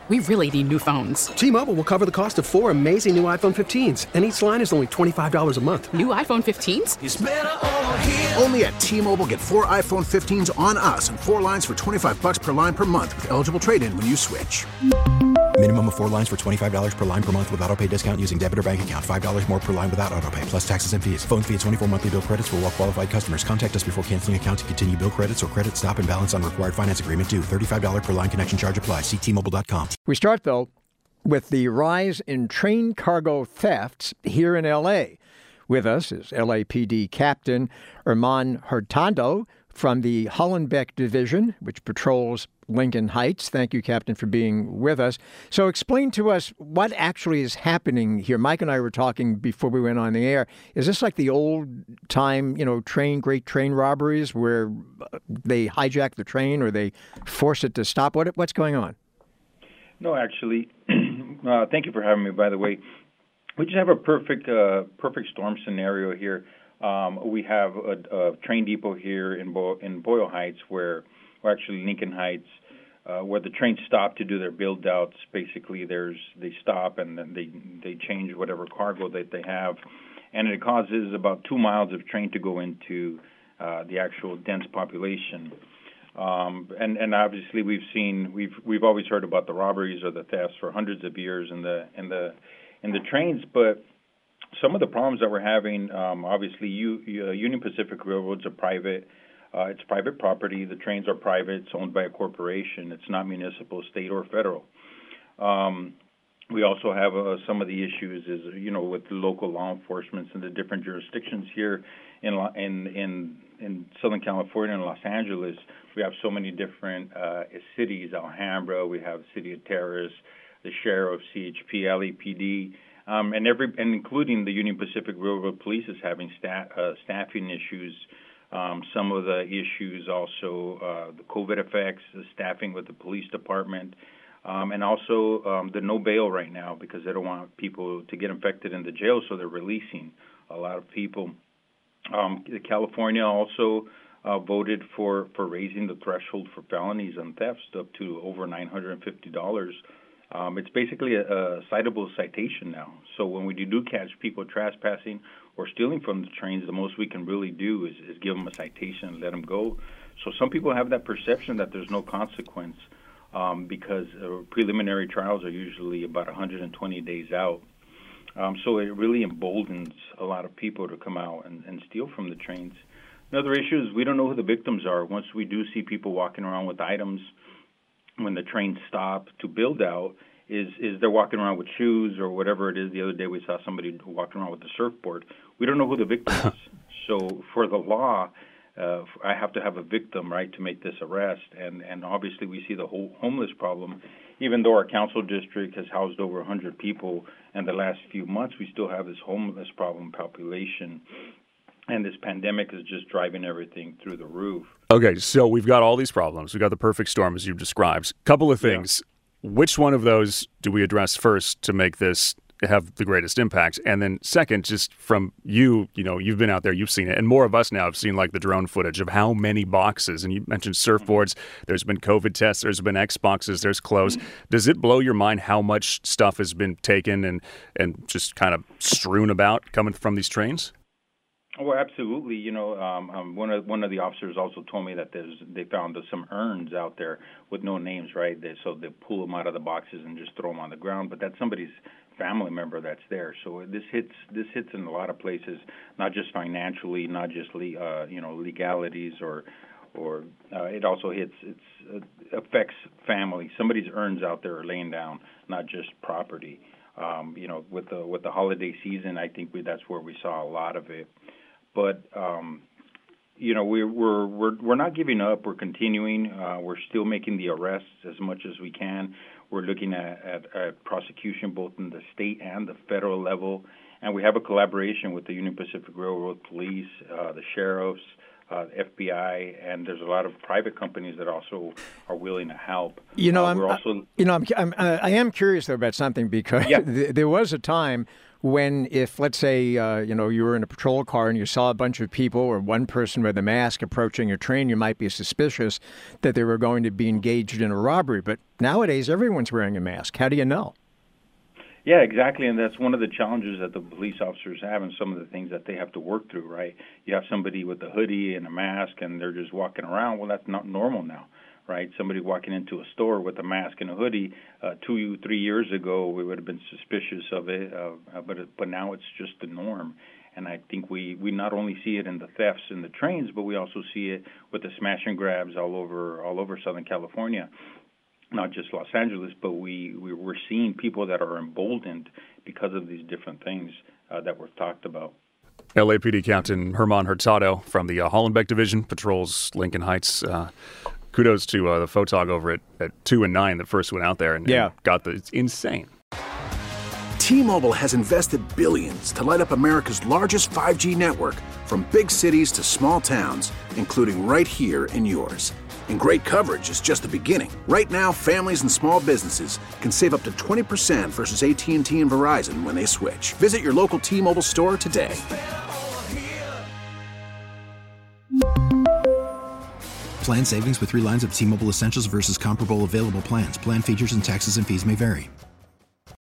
We really need new phones. T-Mobile will cover the cost of 4 amazing new iPhone 15s, and each line is only $25 a month. New iPhone 15s? It's better over here. Only at T-Mobile, get 4 iPhone 15s on us and 4 lines for $25 per line per month with eligible trade-in when you switch. Minimum of 4 lines for $25 per line per month with autopay discount using debit or bank account. $5 more per line without autopay, plus taxes and fees. Phone fee at 24 monthly bill credits for well-qualified customers. Contact us before canceling account to continue bill credits or credit stop and balance on required finance agreement due. $35 per line connection charge applies. See T-Mobile.com. We start, though, with the rise in train cargo thefts here in L.A. With us is LAPD Captain Herman Hurtado from the Hollenbeck Division, which patrols Lincoln Heights. Thank you, Captain, for being with us. So explain to us what actually is happening here. Mike and I were talking before we went on the air. Is this like the old time, great train robberies where they hijack the train or they force it to stop? What's going on? No, actually, thank you for having me, by the way. We just have a perfect storm scenario here. We have a train depot here in Boyle Heights, actually Lincoln Heights, where the trains stop to do their build outs. Basically, they stop and then they change whatever cargo that they have, and it causes about 2 miles of train to go into the actual dense population. And obviously we've always heard about the robberies or the thefts for hundreds of years in the trains, but some of the problems that we're having, obviously, Union Pacific Railroad's a private. It's private property. The trains are private. It's owned by a corporation. It's not municipal, state, or federal. We also have some of the issues with the local law enforcement and the different jurisdictions here in Southern California and Los Angeles. We have so many different cities: Alhambra. We have City of Terrace, the Sheriff, CHP, LAPD. And including the Union Pacific Railroad Police is having staffing issues. Some of the issues also the COVID effects, the staffing with the police department, and also the no bail right now because they don't want people to get infected in the jail, so they're releasing a lot of people. California also voted for raising the threshold for felonies and thefts up to over $950. It's basically a citable citation now. So when we do catch people trespassing or stealing from the trains, the most we can really do is give them a citation and let them go. So some people have that perception that there's no consequence because preliminary trials are usually about 120 days out. So it really emboldens a lot of people to come out and steal from the trains. Another issue is we don't know who the victims are. Once we do see people walking around with items, when the trains stop to build out, is they're walking around with shoes or whatever it is. The other day we saw somebody walking around with a surfboard. We don't know who the victim is. So for the law, I have to have a victim, right, to make this arrest. And obviously we see the whole homeless problem. Even though our council district has housed over 100 people in the last few months, we still have this homeless problem population. And this pandemic is just driving everything through the roof. Okay, so we've got all these problems. We've got the perfect storm, as you've described. Couple of things. Yeah. Which one of those do we address first to make this have the greatest impact? And then second, just from you've been out there, you've seen it, and more of us now have seen like the drone footage of how many boxes, and you mentioned surfboards, there's been COVID tests, there's been Xboxes, there's clothes. Does it blow your mind how much stuff has been taken and just kind of strewn about coming from these trains? Oh, absolutely. One of the officers also told me that they found some urns out there with no names, right? So they pull them out of the boxes and just throw them on the ground. But that's somebody's family member that's there. So this hits in a lot of places, not just financially, not just legalities, or it also affects family. Somebody's urns out there are laying down, not just property. With the holiday season, I think that's where we saw a lot of it. But we're not giving up. We're continuing. We're still making the arrests as much as we can. We're looking at prosecution both in the state and the federal level, and we have a collaboration with the Union Pacific Railroad Police, the sheriffs, FBI, and there's a lot of private companies that also are willing to help. I am curious though about something, because there was a time when, if, let's say, you were in a patrol car and you saw a bunch of people or one person with a mask approaching a train, you might be suspicious that they were going to be engaged in a robbery. But nowadays, everyone's wearing a mask. How do you know? Yeah, exactly, and that's one of the challenges that the police officers have, and some of the things that they have to work through, right? You have somebody with a hoodie and a mask, and they're just walking around. Well, that's not normal now, right? Somebody walking into a store with a mask and a hoodie, 2-3 years ago, we would have been suspicious of it, but now it's just the norm. And I think we not only see it in the thefts in the trains, but we also see it with the smash and grabs all over Southern California. Not just Los Angeles, but we're seeing people that are emboldened because of these different things that we've talked about. LAPD Captain German Hurtado from the Hollenbeck Division patrols Lincoln Heights. Kudos to the photog over at 2 and 9 that first went out there and got it's insane. T-Mobile has invested billions to light up America's largest 5G network, from big cities to small towns, including right here in yours. And great coverage is just the beginning. Right now, families and small businesses can save up to 20% versus AT&T and Verizon when they switch. Visit your local T-Mobile store today. Plan savings with 3 lines of T-Mobile Essentials versus comparable available plans. Plan features and taxes and fees may vary.